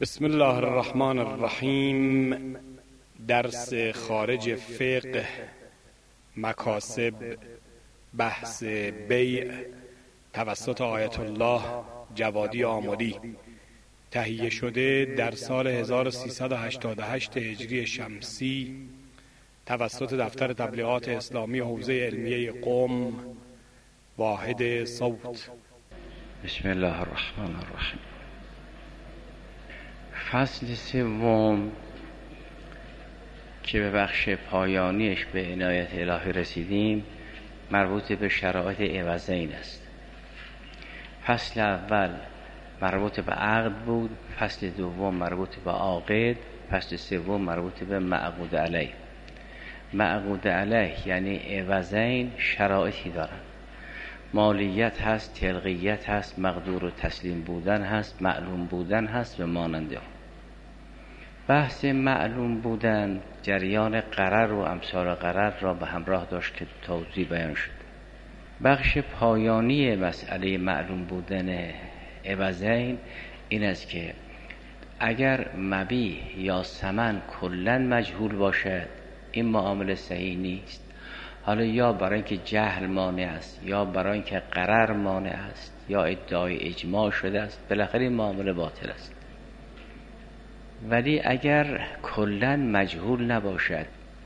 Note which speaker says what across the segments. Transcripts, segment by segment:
Speaker 1: بسم الله الرحمن الرحیم. درس خارج فقه، مکاسب، بحث بیع توسط آیت الله جوادی آملی، تهیه شده در سال 1388 هجری شمسی توسط دفتر تبلیغات اسلامی حوزه علمیه قم، واحد صوت.
Speaker 2: بسم الله الرحمن الرحیم. فصل سوم که به بخش پایانیش به عنایت الهی رسیدیم مربوط به شرایط عوضین است. فصل اول مربوط به عقد بود، فصل دوم مربوط به عاقد، فصل سوم مربوط به معقود علیه. معقود علیه یعنی عوضین شرایطی دارن، مالیت هست، تلقیت هست، مقدور و تسلیم بودن هست، معلوم بودن هست و ماننده. بحث معلوم بودن جریان قرر و امثال قرر را به همراه داشت که توضیح بیان شد. بخش پایانی مسئله معلوم بودن عوضین این است که اگر مبیع یا ثمن کلاً مجهول باشد این معامله صحیح نیست. حالا یا برای اینکه جهل مانع است، یا برای اینکه قرر مانع است، یا ادعای اجماع شده است، بالاخره این معامله باطل است. ولی اگر کلاً مجهول نباشد،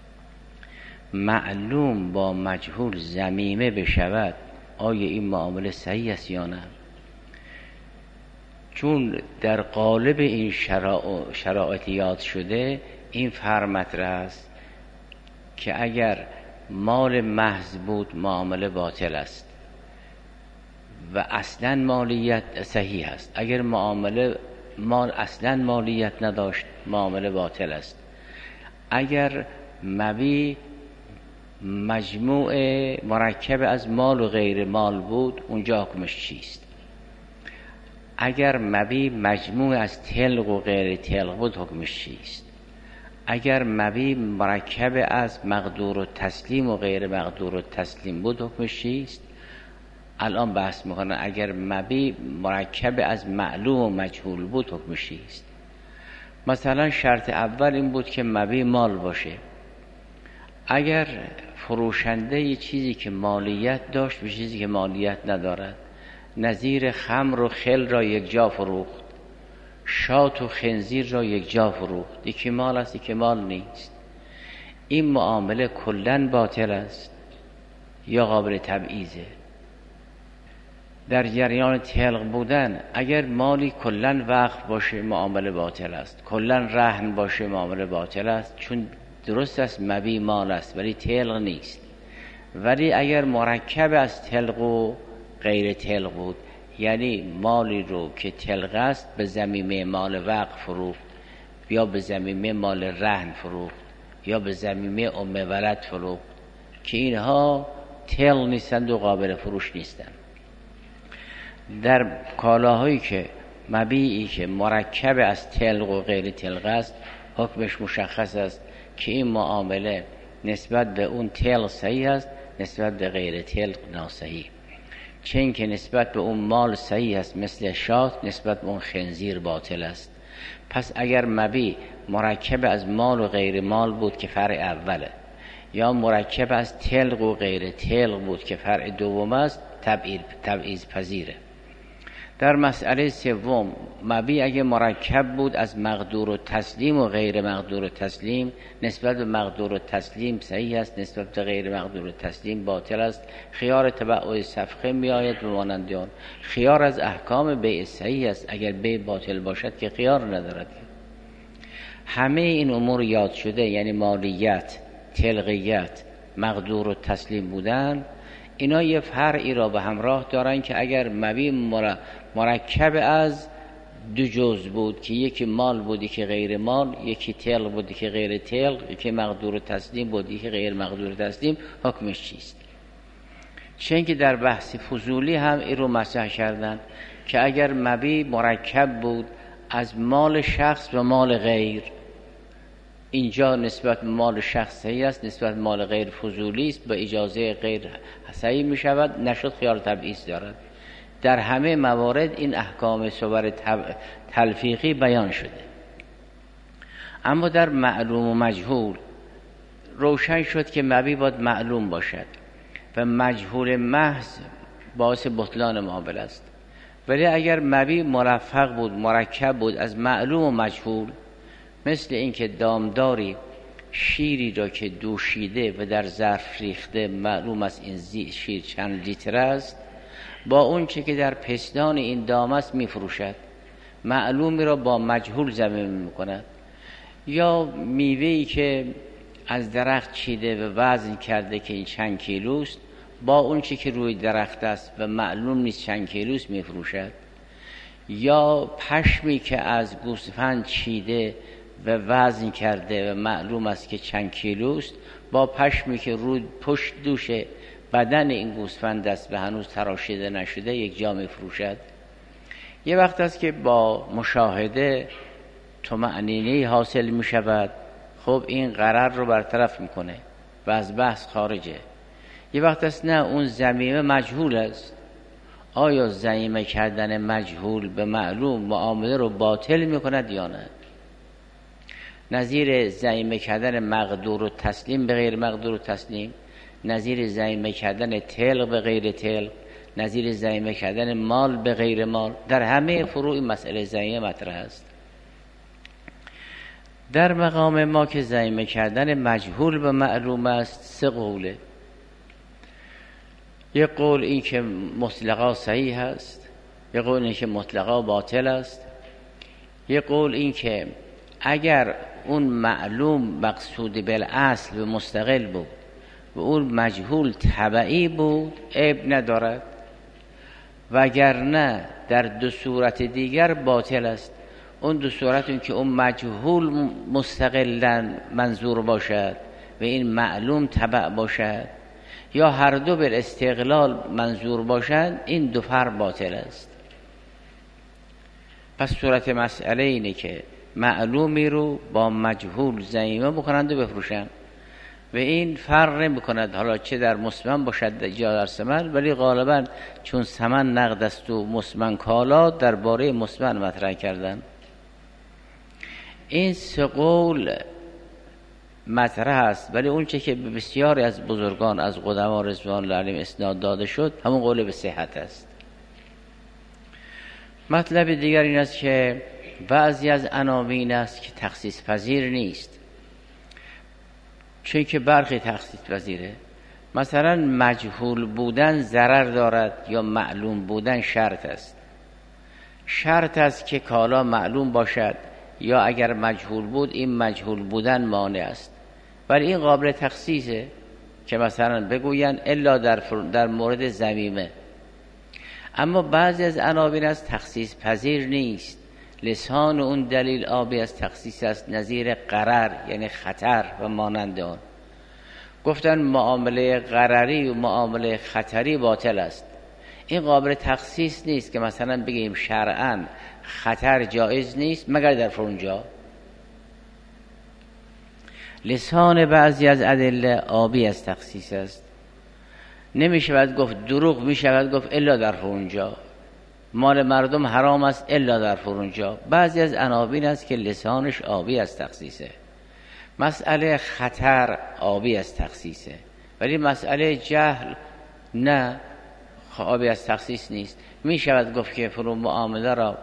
Speaker 2: معلوم با مجهول ضمیمه بشود، آیا این معامله صحیح است یا نه؟ چون در قالب این شرایط یاد شده این فرع مطرح است که اگر مال محض بود معامله باطل است و اصلا مالیت صحیح است. اگر مال اصلا مالیت نداشت معامله باطل است. اگر مبیع مجموع مرکب از مال و غیر مال بود اونجا حکمش چیست؟ اگر مبیع مجموع از تلق و غیر تلق بود حکمش چیست؟ اگر مبیع مرکب از مقدور و تسلیم و غیر مقدور و تسلیم بود حکمش چیست؟ الان بحث میکنه اگر مبیع مرکب از معلوم و مجهول بود حکمش چیست؟ مثلا شرط اول این بود که مبیع مال باشه. اگر فروشنده یه چیزی که مالیت داشت به چیزی که مالیت ندارد، نظیر خمر و خل را یک جا فروخت، شات و خنزیر را یک جا فروخت، یکی مال است یکی مال نیست، این معامله کلاً باطل است یا قابل تبعیضه؟ در جریان تلق بودن اگر مالی کلاً وقف باشه معامله باطل است، کلاً رهن باشه معامله باطل است، چون درست است مبیع مال است ولی تلق نیست. ولی اگر مرکب از تلق و غیر تلق بود، یعنی مالی رو که تلق است به ضمیمه مال وقف فروخت، یا به ضمیمه مال رهن فروخت، یا به ضمیمه ام ولد فروخت، که اینها تلق نیستند و قابل فروش نیستند. در کالاهایی که مبیعی که مرکب از تلق و غیر تلق است حکمش مشخص است که این معامله نسبت به اون تلق صحیح است، نسبت به غیر تلق ناصحیح. چون که نسبت به اون مال صحیح است مثل شات، نسبت به اون خنزیر باطل است. پس اگر مبیع مرکب از مال و غیر مال بود که فرع اوله، یا مرکب از تلق و غیر تلق بود که فرع دوم است، تبعیض پذیره. در مسئله سوم مبیع اگه مرکب بود از مقدور و تسلیم و غیر مقدور و تسلیم، نسبت به مقدور و تسلیم صحیح است، نسبت به غیر مقدور و تسلیم باطل است. خیار تبع صفقه می آید به مانند آن. خیار از احکام بیع صحیح است، اگر بیع باطل باشد که خیار ندارد. همه این امور یاد شده، یعنی مالیت، تلقیت، مقدور و تسلیم بودن، اینا یه فرعی را به همراه دارن که اگر مبیع مرکب از دو جزء بود که یکی مال بود یکی غیر مال، یکی تلق بود یکی غیر تلق، یکی مقدور و تسلیم بود یکی غیر مقدور و تسلیم، حکمش چیست؟ چون که در بحث فضولی هم این رو مطرح کردن که اگر مبیع مرکب بود از مال شخص و مال غیر، اینجا نسبت مال شخص صحیح است، نسبت مال غیر فضولی است، با اجازه غیر صحیح می شود، نشد خیار تبعیض دارد. در همه موارد این احکام صور تلفیقی بیان شده. اما در معلوم و مجهول روشن شد که مبی باید معلوم باشد و مجهول محض باعث بطلان معامله است. ولی اگر مبی مرفق بود، مرکب بود از معلوم و مجهول، مثل اینکه دامداری شیری را که دوشیده و در ظرف ریخته معلوم است این شیر چند لیتر است، با اون چه که در پستان این دام است میفروشد، معلومی را با مجهول ضمیمه میکند. یا میوه‌ای که از درخت چیده و وزن کرده که این چند کیلوست، با اون چه که روی درخت است و معلوم نیست چند کیلوست میفروشد. یا پشمی که از گوسفند چیده و وزن کرده و معلوم است که چند کیلوست، با پشمی که روی پشت دوش بدن این گوسفند است و هنوز تراشیده نشده یک جا میفروشد. یه وقت است که با مشاهده طمأنینه حاصل می شود، خب این غرر رو برطرف میکنه و از بحث خارجه. یه وقت است نه، اون ضمیمه مجهول است. آیا ضمیمه کردن مجهول به معلوم معامله رو باطل میکند یا نه؟ نظیر ضمیمه کردن مقدور و تسلیم به غیر مقدور و تسلیم، نظیر ضمیمه کردن تلق به غیر تلق، نظیر ضمیمه کردن مال به غیر مال، در همه فروع مسئله ضمیمه مطرح است. در مقام ما که ضمیمه کردن مجهول به معلوم است، سه قوله. یک قول این که مطلقا صحیح است، یک قول این که مطلقا باطل است، یک قول این که اگر اون معلوم مقصود بالاصل و مستقل بود و اون مجهول تبعی بود عیب ندارد، وگرنه در دو صورت دیگر باطل است. اون دو صورت این که اون مجهول مستقلاً منظور باشد و این معلوم تبع باشد، یا هر دو بر استقلال منظور باشد، این دو فرق باطل است. پس صورت مسئله اینه که معلومی رو با مجهول ضمیمه بکنند و بفروشند و این فرق نمی کند حالا چه در مسمن باشد یا در ثمن، ولی غالبا چون ثمن نقد است و مسمن کالا درباره مسمن مطرح کردن. این سه قول مطرح است، ولی اون چه که بسیاری از بزرگان از قدما رضوان الله علیهم اسناد داده شد همون قول به صحت است. مطلب دیگر این است که بعضی از عناوین است که تخصیص پذیر نیست، چون که برخی تخصیص پذیره. مثلا مجهول بودن ضرر دارد یا معلوم بودن شرط است. شرط است که کالا معلوم باشد، یا اگر مجهول بود این مجهول بودن مانع است، ولی این قابل تخصیصه که مثلا بگوین الا در مورد ضمیمه. اما بعضی از عناوین است تخصیص پذیر نیست، لسان اون دلیل آبی از تخصیص است، نظیر غرر یعنی خطر و مانند آن. گفتن معامله غرری و معامله خطری باطل است. این قابل تخصیص نیست که مثلا بگیم شرعاً خطر جایز نیست مگر در فرونجا. لسان بعضی از ادله آبی از تخصیص است. نمیشود گفت دروغ، میشود گفت الا در فرونجا. مال مردم حرام است الا در فرونجا. بعضی از عناوین است که لسانش آبی از تخصیصه. مسئله خطر آبی از تخصیصه، ولی مسئله جهل نه، آبی از تخصیص نیست. میشود گفت که فرو معامله را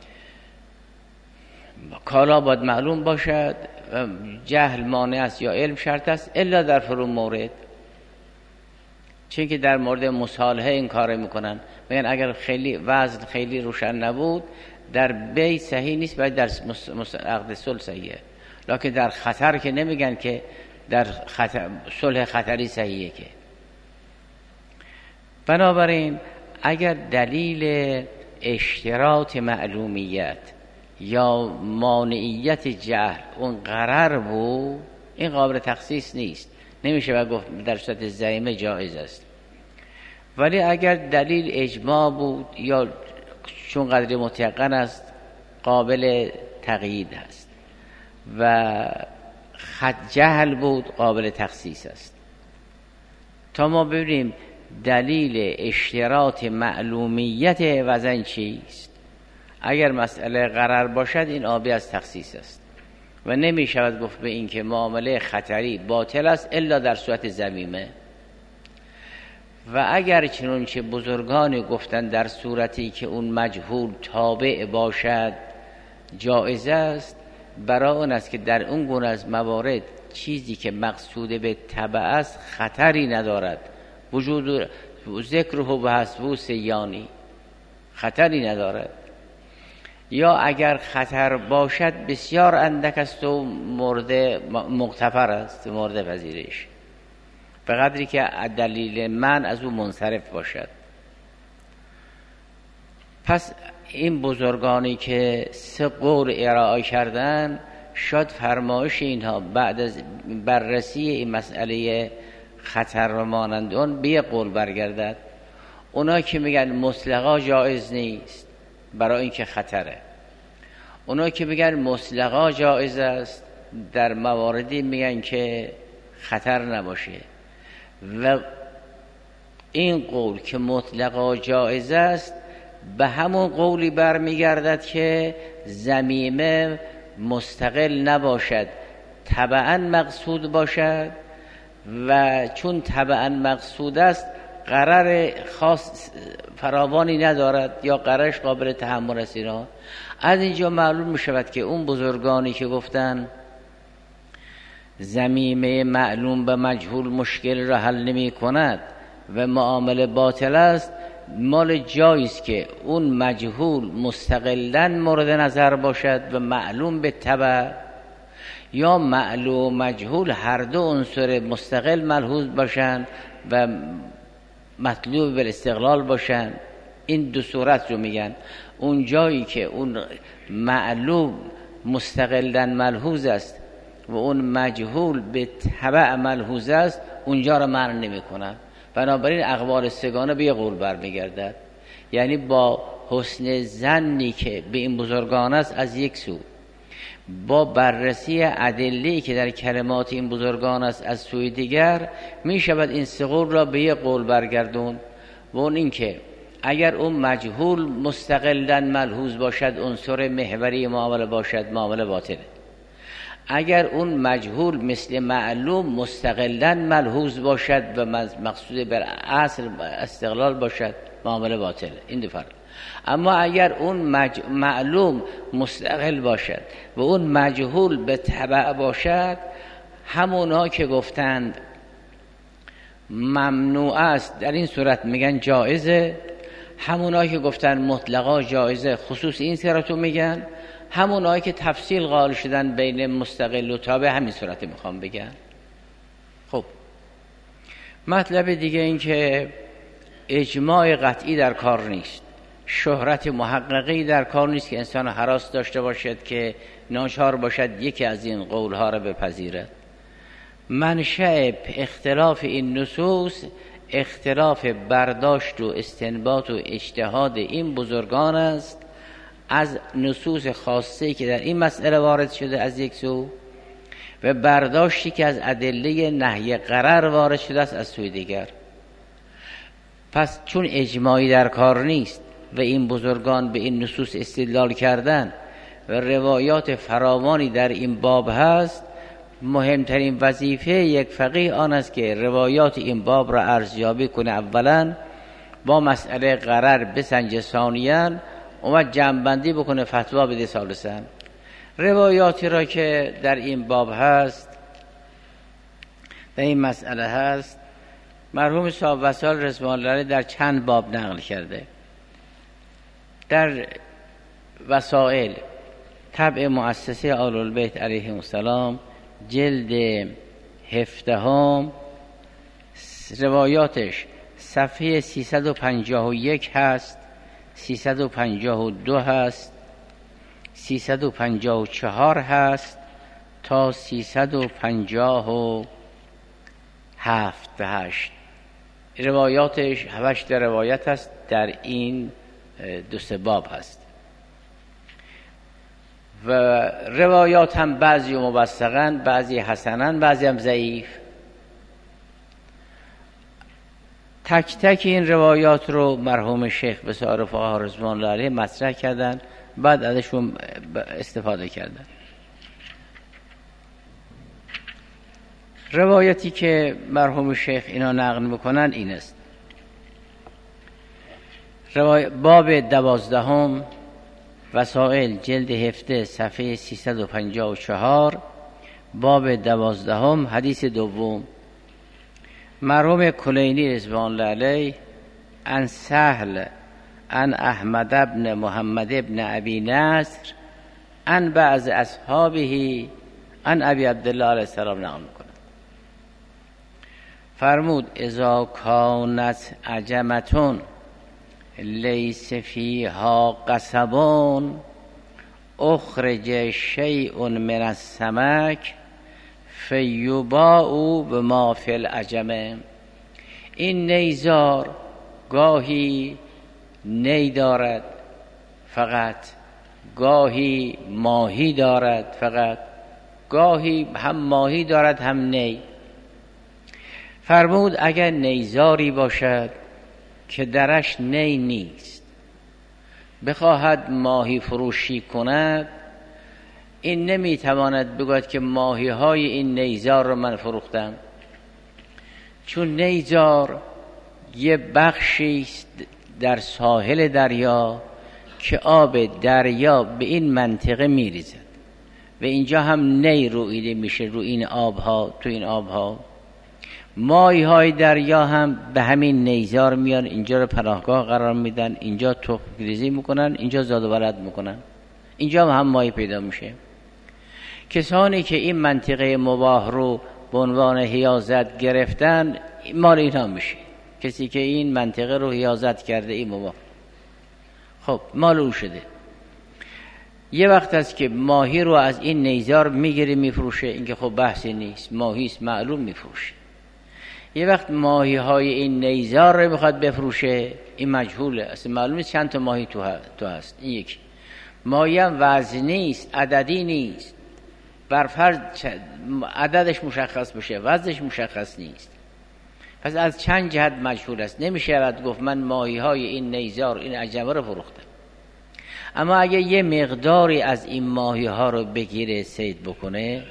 Speaker 2: کالا باید معلوم باشد، جهل مانع است یا علم شرط است الا در فرو مورد، چون که در مورد مصالحه این کار میکنن. میگن اگر خیلی وزن خیلی روشن نبود در بی صحیح نیست، باید در عقد صلح صحیحه، لکن در خطر که نمیگن که در صلح خطری صحیحه. که بنابراین اگر دلیل اشتراط معلومیت یا مانعیت جهل اون غرر بود، این قابل تخصیص نیست، نمیشه و گفت در صورت ضمیمه جایز است. ولی اگر دلیل اجماع بود یا چون قدر متیقن است قابل تقیید است و جهل بود قابل تخصیص است. تا ما ببینیم دلیل اشتراط معلومیت وزن چیست. اگر مسئله غرر باشد این آبی از تخصیص است و نمی شود گفت به این که معامله خطری باطل است الا در صورت ذمیمه. و اگر چنانچه بزرگان گفتن در صورتی که اون مجهول تابع باشد جایز است، برای اون است که در اون گونه از موارد چیزی که مقصود به تبع است خطری ندارد، وجود ذکره و حسبه سیانی، خطری ندارد. یا اگر خطر باشد بسیار اندک است و مورد مغتفر است، مورد پذیرش، به قدری که دلیل من از او منصرف باشد. پس این بزرگانی که 3 قول ارائه کردن، شاید فرمایش اینها بعد از بررسی این مسئله خطر و مانند اون به 1 قول برگردد. اونا که میگن مطلقا جایز نیست برای اینکه خطره، اونا که میگن مطلقا جایز است در مواردی میگن که خطر نباشه. و این قول که مطلقا جایز است به همون قولی برمیگردد که ضمیمه مستقل نباشد، تبعا مقصود باشد، و چون تبعا مقصود است قرار خاص فراوانی ندارد یا قرارش قابل تحمل است. اینا از اینجا معلوم می شود که اون بزرگانی که گفتن ضمیمه معلوم به مجهول مشکل را حل نمی کند و معامله باطل است، مال جایز که اون مجهول مستقلاً مورد نظر باشد و معلوم به تبع، یا معلوم مجهول هر دو عنصر مستقل ملحوظ باشند و مطلوب بالاستقلال باشند. این 2 صورت رو میگن. اون جایی که اون معلوم مستقلاً ملحوظ است و اون مجهول به تبع ملحوظ است، اونجا رو معنی نمی کنن. بنابراین اقوال 3 به 1 قول برمیگردد. یعنی با حسن ظنی که به این بزرگان است از یک سو، با بررسی ادله‌ای که در کلمات این بزرگان است از سوی دیگر، می شود این 3 قول را به 1 قول برگردون. و اون این که اگر اون مجهول مستقلاً ملحوظ باشد، عنصر محوری معامله باشد، معامله باطله. اگر اون مجهول مثل معلوم مستقلاً ملحوظ باشد و مقصود بر اصل استقلال باشد، معامله باطله. این 2 فرق. اما اگر اون معلوم مستقل باشد و اون مجهول به تبع باشد، همونا که گفتند ممنوع است در این صورت میگن جایزه، همونا که گفتن مطلقا جایزه خصوص این صورتو میگن، همونایی که تفصیل قائل شدن بین مستقل و تابع همین صورت میخوام بگن. خب مطلب دیگه این که اجماع قطعی در کار نیست، شهرت محققی در کار نیست که انسان هراس داشته باشد که ناچار باشد یکی از این قولها را بپذیرد. منشأ اختلاف این نصوص اختلاف برداشت و استنباط و اجتهاد این بزرگان است از نصوص خاصی که در این مسئله وارد شده از یک سو، و برداشتی که از ادله نهی غرر وارد شده است از سوی دیگر. پس چون اجماعی در کار نیست و این بزرگان به این نصوص استدلال کردن و روایات فراوانی در این باب هست، مهمترین وظیفه یک فقیه آن است که روایات این باب را ارزیابی کنه، اولا با مسئله غرر بسنجه، ثانیاً اومد جمع‌بندی بکنه، فتوا بده ثالثاً. روایاتی را که در این باب هست، در این مسئله هست، مرحوم صاحب وصال رضوان الله علیه در چند باب نقل کرده. در وسائل طبع مؤسسه آل البیت علیهم السلام جلد 17 روایاتش صفحه 351 هست، 352 هست، 354 هست تا 357 روایاتش 8 روایت هست در این 2 باب هست. و روایات هم بعضی موثقن، بعضی حسنن، بعضی هم ضعیف. تک تک این روایات رو مرحوم شیخ بسیار فقها رضوان الله علیه مطرح کردن، بعد ازشون استفاده کردن. روایتی که مرحوم شیخ اینا نقل میکنن این است. باب 12 وسائل جلد 17 صفحه 354 باب 12 حدیث دوم. مرحوم کلینی رضوان الله علیه عن سهل عن احمد ابن محمد ابن ابی نصر عن بعض اصحابه عن ابی عبدالله علیه السلام نقل میکنه. فرمود اذا کانت عجمتون لیس فیها قصبون اخرج شیء من السمک فیباع بما فی العجمه. این نیزار گاهی نی دارد فقط، گاهی ماهی دارد فقط، گاهی هم ماهی دارد هم نی. فرمود اگر نیزاری باشد که درش نی نیست، بخواهد ماهی فروشی کند، این نمیتواند بگوید که ماهی های این نیزار رو من فروختم، چون نیزار یه بخشی است در ساحل دریا که آب دریا به این منطقه میریزد و اینجا هم نی رویده میشه رو این آبها، تو این آبها. ماهی های دریا هم به همین نیزار میان، اینجا رو پناهگاه قرار میدن، اینجا تخم ریزی میکنن، اینجا زاد و ولد میکنن، اینجا هم ماهی پیدا میشه. کسانی که این منطقه مباح رو به عنوان حیازت گرفتن مال اینها میشه. کسی که این منطقه رو حیازت کرده این مباح، خب مال او شده. یه وقت است که ماهی رو از این نیزار میگیره میفروشه، اینکه خب بحثی نیست، ماهی است معلوم میفروشه. یه وقت ماهی های این نیزار رو میخواد بفروشه، این مجهوله، اصلا معلوم نیست چند تا ماهی تو هست. این یکی ماهی هم وزنی نیست، عددی نیست، برفرض عددش مشخص بشه، وزنش مشخص نیست، پس از چند جهت مجهول است. نمیشه گفت من ماهی های این نیزار این عجمه رو فروختم. اما اگه یه مقداری از این ماهی ها رو بگیره صید بکنه،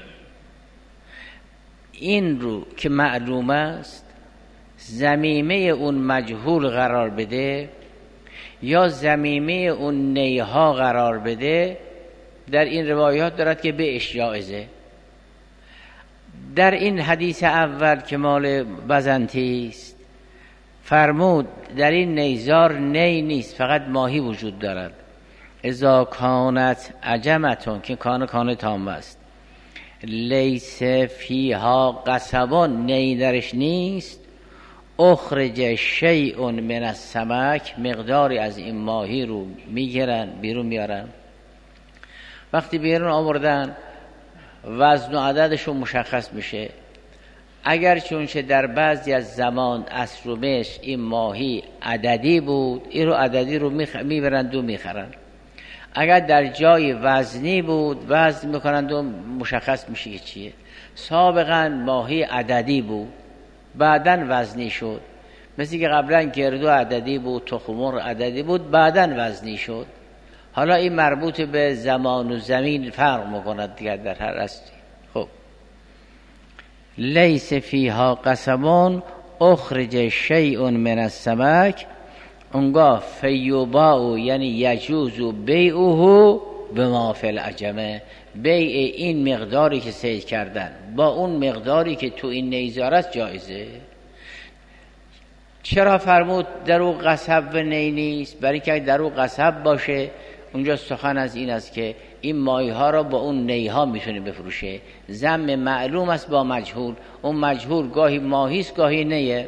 Speaker 2: این رو که معلوم است ضمیمه اون مجهول قرار بده یا ضمیمه اون نیها قرار بده، در این روایات دارد که به اشجاعزه. در این حدیث اول که مال بزنتی است فرمود در این نیزار نی نیست، فقط ماهی وجود دارد. اذا کانت عجمتون که کان تام است، لیس فیها قصبان نی درش نیست، اخرج شیء من السمک مقداری از این ماهی رو میگیرن بیرون میارن. وقتی بیرون آوردن وزن و عددشون مشخص میشه. اگر چونچه در بعضی از زمان عصر و مشر این ماهی عددی بود، این رو عددی رو میبرند و میخرن. اگر در جای وزنی بود وزن میکنند و مشخص میشه که چیه. سابقا ماهی عددی بود بعدن وزنی شد، مثل که قبلا گردو عددی بود، تخم‌مرغ عددی بود بعدن وزنی شد. حالا این مربوط به زمان و زمین فرق میکند دیگر در هر اصلی. خب لیس فیها قصبون اخرج شیء من السمک، اونگاه فیباع یعنی یجوز بیعه بما فی العجمه، بیع این مقداری که صید کردن با اون مقداری که تو این نیزار است جایزه. چرا فرمود در او قصب و نی نیست؟ برای که در او قصب باشه اونجا سخن از این است که این ماهی ها را با اون نی ها میتونه بفروشه. ضم معلوم است با مجهول، اون مجهول گاهی ماهی است گاهی نیه.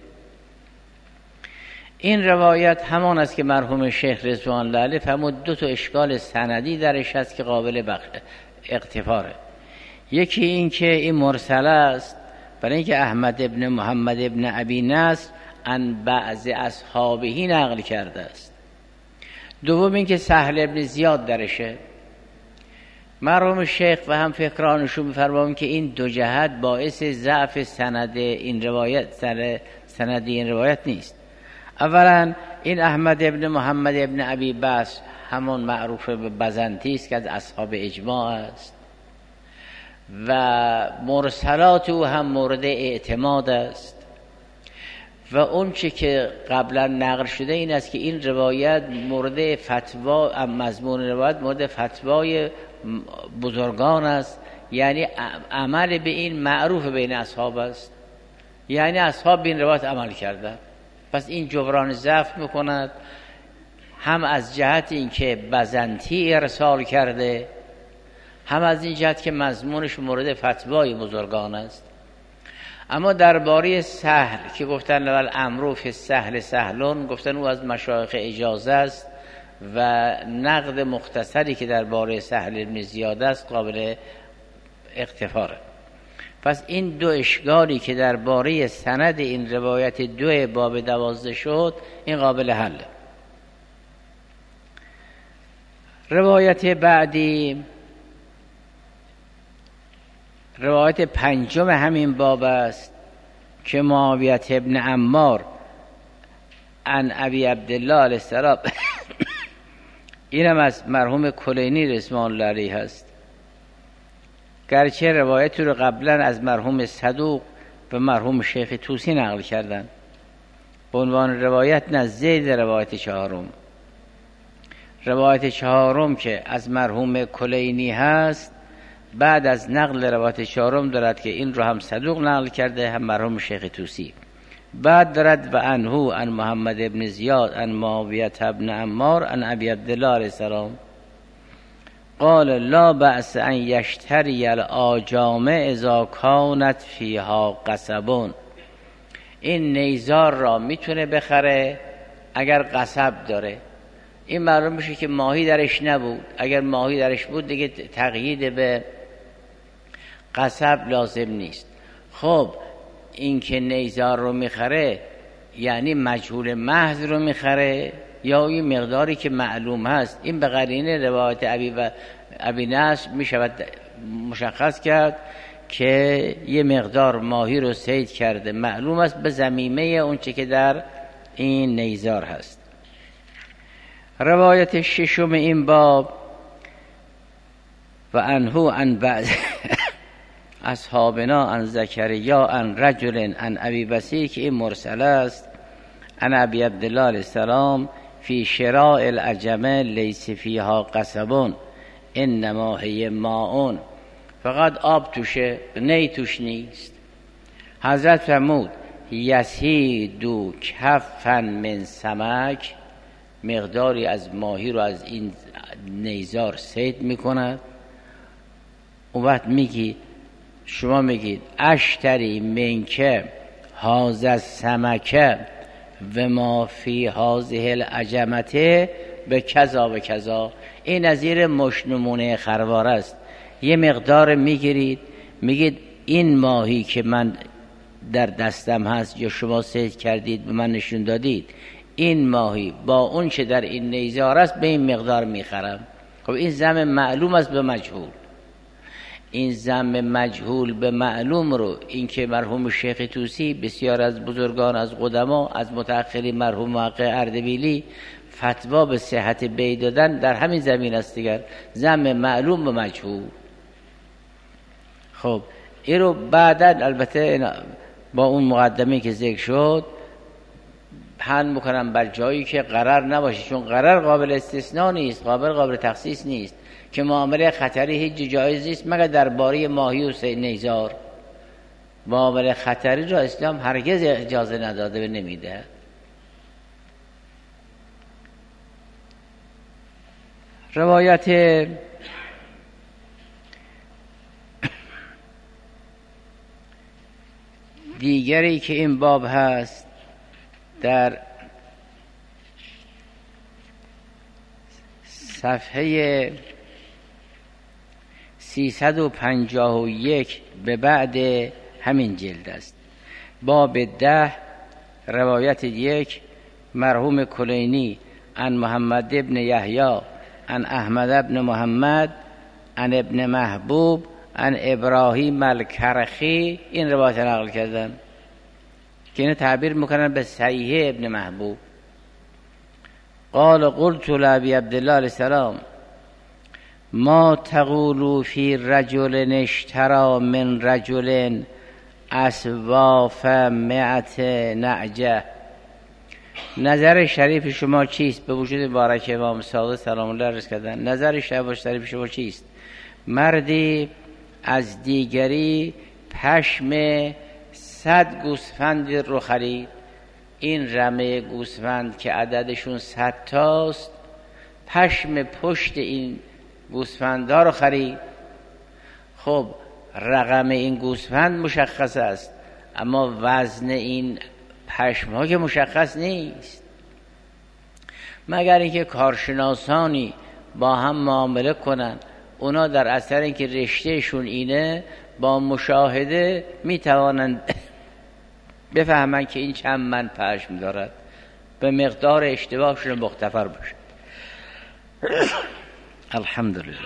Speaker 2: این روایت همان است که مرحوم شیخ رضوان الله علیه فرمود دو تا اشکال سندی درش هست که قابل اقتفاره. یکی این که این مرسل است برای اینکه احمد ابن محمد ابن ابی نصر عن بعض اصحابه نقل کرده است. دوم این که سهل ابن زیاد درشه. مرحوم شیخ و هم فکرانشون می‌فرمایند که این دو جهت باعث ضعف سند این روایت نیست. اولا این احمد ابن محمد ابن ابی بصر همون معروف به بزنتی است که از اصحاب اجماع است و مرسلات او هم مورد اعتماد است و اون چه که قبلا نقل شده این است که این روایت مورد فتوا، مضمون روایت مورد فتوای بزرگان است، یعنی عمل به این معروف بین اصحاب است، یعنی اصحاب به این روایت عمل کردند. پس این جبران ضعف میکند، هم از جهت اینکه بزنتی ارسال کرده، هم از این جهت که مضمونش مورد فتوای بزرگان است. اما درباره سهل که گفتن اول امرو فی السهل سهلون، گفتن او از مشایخ اجازه است و نقد مختصری که درباره سهل بن زیاد است قابل اقتفاره. پس این دو اشکالی که درباره سند این روایت 2 باب 12 شد این قابل حله. روایت بعدی روایت 5 همین باب است که معاویه ابن عمار عن ابی عبدالله علیه السلام اینم از مرحوم کلینی رضوان الله علیه هست، گرچه روایت رو قبلا از مرحوم صدوق و مرحوم شیخ طوسی نقل کردن به عنوان روایت نزدیک روایت 4. روایت 4 که از مرحوم کلینی هست بعد از نقل روایت 4 دارد که این رو هم صدوق نقل کرده هم مرحوم شیخ طوسی. بعد دارد و انهو عن محمد ابن زیاد عن معاویه ابن عمار عن ابی عبدالله علیه السلام قال لا بأس ان یشتری الاجام اذا کانت فیها قصبون. این نیزار را میتونه بخره اگر قصب داره. این معلوم میشه که ماهی درش نبود. اگر ماهی درش بود دیگه تقیید به قصب لازم نیست. خب این که نیزار رو میخره یعنی مجهول محض رو میخره یا این مقداری که معلوم هست؟ این به قرینه روایت ابی نصر میشود مشخص کرد که یه مقدار ماهی رو صید کرده، معلوم است به ضمیمه اون چه که در این نیزار هست. روایت 6 این باب و انهو عن بعض اصحابنا عن زکریا عن رجل عن ابی بصیر که این مرسل است عن ابی عبدالله علیه السلام فی شراء العجمه لیس فیها قصبون انما هی ماء، فقط آب توشه، نی توش نیست. حضرت فرمود یسیدو کفن من سمک، مقداری از ماهی رو از این نیزار صید میکند. اون وقت میگی شما میگید اشتری منکه هذا سمکه و ما فی هذه العجمته به کذا و کذا. این نظیر مشنمونه خروار است. یه مقدار میگیرید میگید این ماهی که من در دستم هست یا شما صید کردید به من نشون دادید، این ماهی با اون چه در این نیزار است به این مقدار میخرم. خب این ضم معلوم است به مجهول. این ضم مجهول به معلوم رو این که مرحوم شیخ طوسی بسیار از بزرگان از قدما از متأخرین مرحوم محقق اردبیلی فتوا به صحت بی دادن در همین زمین است دیگر، ضم معلوم به مجهول. خب این رو بعدا البته با اون مقدمه که ذکر شد حل میکنم بر جایی که قرار نباشه، چون قرار قابل استثناء نیست، قابل تخصیص نیست که معامله خطری هیچ جایز نیست مگر درباره ماهی و نیزار. معامله خطری را اسلام هرگز اجازه نداده و نمیده. روایت دیگری که این باب هست در صفحه 351 به بعد همین جلد است. باب 10 روایت 1 مرحوم کلینی عن محمد ابن یحیی عن احمد ابن محمد عن ابن محبوب عن ابراهیم الکرخی این روایت نقل کردن که اینو تعبیر میکنن به صحیح ابن محبوب. قال قلت لابی عبدالله علیه السلام ما تقول فی رجل اشترى من رجل اسواف 100 نعجه، نظر شریف شما چیست؟ به وجود مبارک امام صادق سلام الله علیه کردن نظر شریف شما چیست؟ مردی از دیگری پشم 100 گوسفند رو خرید. این رمه گوسفند که عددشون 100 تاست، پشم پشت این گوسفندها رو خرید. خب رقم این گوسفند مشخص است، اما وزن این پشم ها که مشخص نیست، مگر اینکه کارشناسانی با هم معامله کنن. اونا در اثر اینکه رشتهشون اینه با مشاهده میتوانند بفهمن که این چند من پشم دارد، به مقدار اشتباهشون مغتفر باشد. الحمدلله.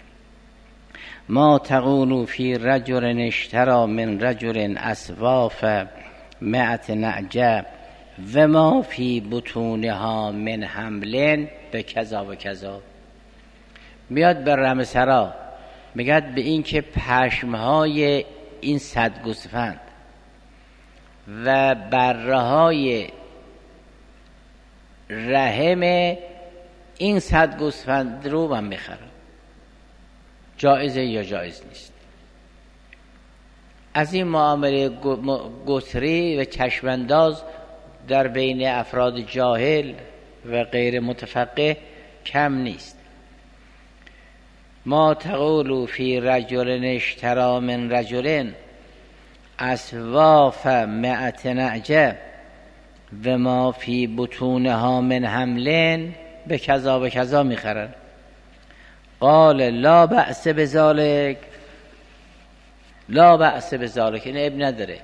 Speaker 2: ما تقول فی رجل اشترى من رجل اسواف 100 نعجه و ما فی بطونها من حمل به کذا و کذا. میاد به رمسرا میگد به این که پشمهای این 100 گوسفند و بره‌های رحم این 100 گوسفند رو من میخرم، جایزه یا جایز نیست. از این معامله گتری و چشمانداز در بین افراد جاهل و غیر متفقه کم نیست. ما تقول فی رجل اشترى من رجل اسواف 100 نعجه و ما فی بطونها من حمل به کذا و کذا میخرن. قال لا بأس بذلک، لا بأس بذلک، این اب نداره.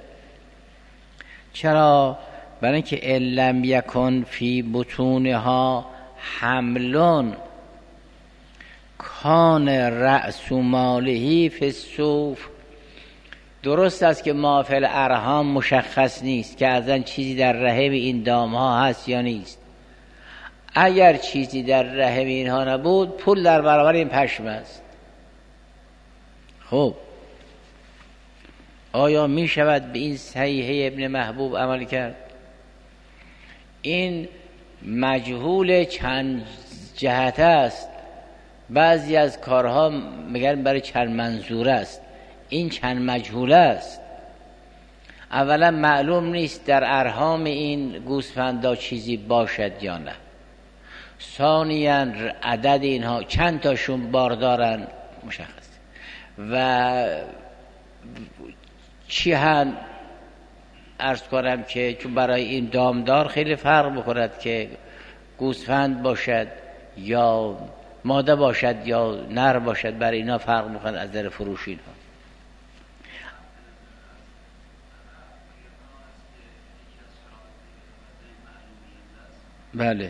Speaker 2: چرا؟ برای اینکه لم یکن فی بطونها حملون کان رأس ماله فی الصوف. درست است که ما فی الارحام مشخص نیست که ازن چیزی در رحم این دام ها هست یا نیست. اگر چیزی در رحم اینها نبود، پول در برابر این پشم است. خب آیا می شود به این صحیح ابن محبوب عمل کرد؟ این مجهول چند جهت است. بعضی از کارها میگن برای چند منظور است، این چند مجهول است. اولا معلوم نیست در ارحام این گوسفندا چیزی باشد یا نه. ثانیاً عدد اینها چند تاشون بار دارن مشخص، و چی هم عرض کنم که چون برای این دامدار خیلی فرق می‌کند که گوسفند باشد یا ماده باشد یا نر باشد، برای اینا فرق می‌کند از در فروش اینها. بله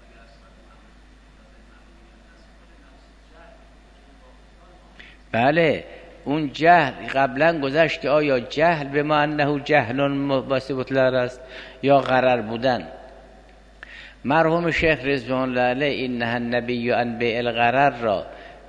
Speaker 2: بله، اون جهل قبلا گذشت که آیا جهل به ما انه جهل مباسبت است یا غرر بودن. مرحوم شیخ رضوان الله علیه این النبی انبئ الغرر را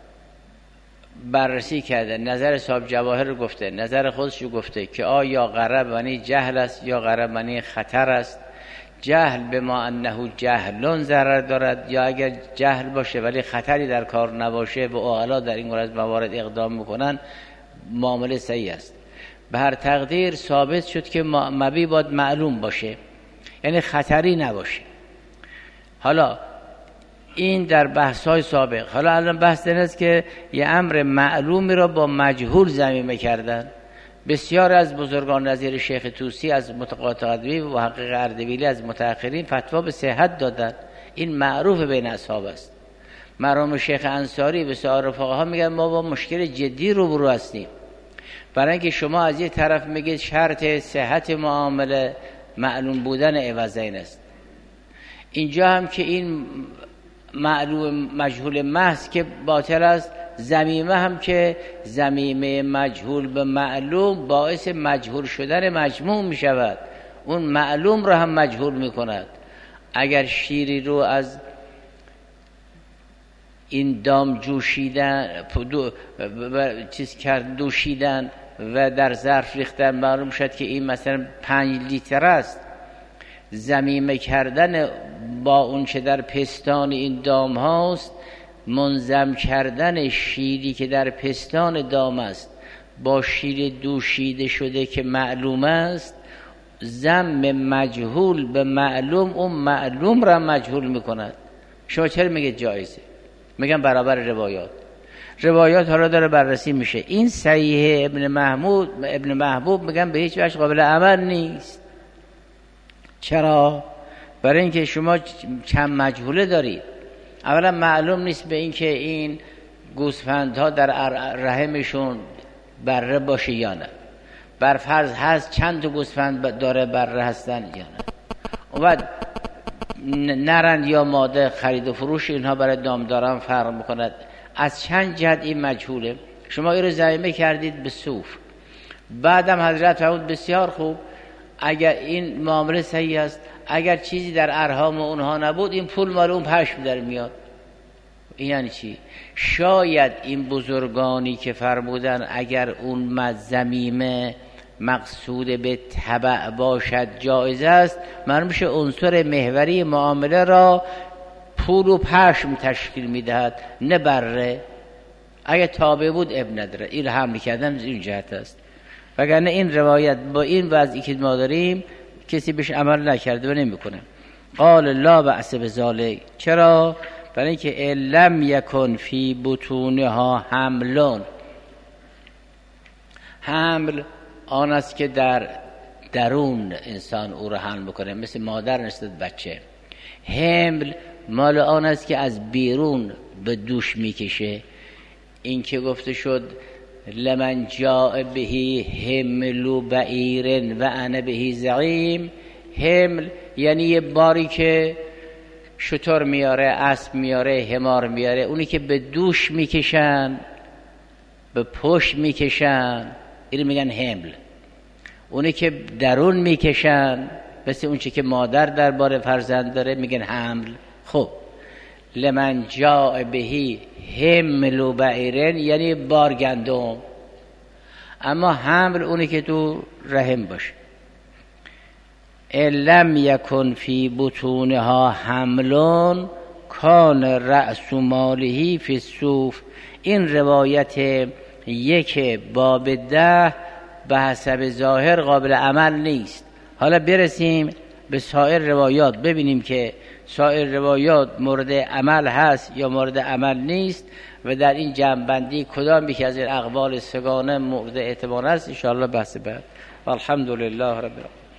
Speaker 2: بررسی کرده، نظر صاحب جواهر رو گفته، نظر خودش رو گفته که آیا غرر معنی جهل است یا غرر معنی خطر است. جهل به ما انه جهلون ضرر دارد، یا اگر جهل باشه ولی خطری در کار نباشه و عقلا در این گونه موارد اقدام میکنن، معامله صحیح است. به هر تقدیر ثابت شد که مبی باید معلوم باشه، یعنی خطری نباشه. حالا این در بحث‌های سابق. حالا الان بحث این است که یه امر معلومی را با مجهول ضمیمه کردن. بسیار از بزرگان نظیر شیخ طوسی از متقاطعی و محقق اردبیلی از متأخرین فتوا به صحت دادن. این معروف بین اصحاب است. مرحوم شیخ انصاری و سایر فقها میگن ما با مشکل جدی روبرو هستیم، برای اینکه شما از یه طرف میگید شرط صحت معامله معلوم بودن عوضین است، اینجا هم که این معلوم مجهول محض که باطل است، ضمیمه هم که ضمیمه مجهول به معلوم باعث مجهول شدن مجموع می شود، اون معلوم رو هم مجهول می کند. اگر شیری رو از این دام جوشیدن دوشیدن و در ظرف ریختن، معلوم شد که این مثلا 5 لیتر است، ضمیمه کردن با اون چه در پستان این دام هاست، منظم کردن شیری که در پستان دام است با شیر دوشیده شده که معلوم است، ضم مجهول به معلوم اون معلوم را مجهول میکند. شما چرا میگه جایزه؟ میگن برابر روایات حالا داره بررسی میشه. این صحیح ابن محبوب میگن به هیچ وجه قابل عمل نیست. چرا؟ برای اینکه شما چند مجهوله دارید. اولا معلوم نیست به اینکه این گوسفندها در رحمشون بره باشه یا نه. بر فرض هست چند تا گوسفند داره بره هستن یا نه. و بعد نرند یا ماده، خرید و فروش اینها برای دامداران فرق میکند. از چند جهت این مجهوله. شما این رو ضمیمه کردید به صوف، بعدم حضرت فرمود بسیار خوب، اگر این معامله صحیح است، اگر چیزی در ارحام اونها نبود این پول مال اون پشم در میاد. این یعنی چی؟ شاید این بزرگانی که فرمودن اگر اون ضمیمه مقصود به تبع باشد جایز است، معلوم میشه عنصر محوری معامله را پول و پشم تشکیل میدهد نه بره. اگر تابع بود اب نداره، این حمل کردن این جهت است. وگرنه این روایت با این وضعی که ما داریم کسی بهش عمل نکرده و نمیکنه. قال لا بأس بذلک. چرا؟ برای اینکه لم یکن فی بطونها حملون. حمل آن است که در درون انسان او را حمل بکنه، مثل مادر نسبت بچه. حمل مال آن است که از بیرون به دوش میکشه. این که گفته شد لمن جاء بهی حمل بعیر و انا بهی زعیم. حمل یعنی یه باری که شتر میاره، اسب میاره، حمار میاره، اونی که به دوش میکشن، به پشت میکشن، اینو میگن حمل. اونی که درون میکشن، مثل اون چی که مادر درباره فرزند داره، میگن حمل. خب لمن جاء بهی حمل بعیر یعنی بار گندم. اما حمل اونی که تو رحم باشه. لم یکن فی بطونها حملون کان رأس ماله فی الصوف. این روایت 1 باب 10 به حسب ظاهر قابل عمل نیست. حالا برسیم به سایر روایات ببینیم که سایر روایات مورد عمل هست یا مورد عمل نیست و در این جمع‌بندی کدام یکی از این اقوال سگانه مورد اعتبار است. ان شاء الله بحث بعد. الحمدلله رب العالمین.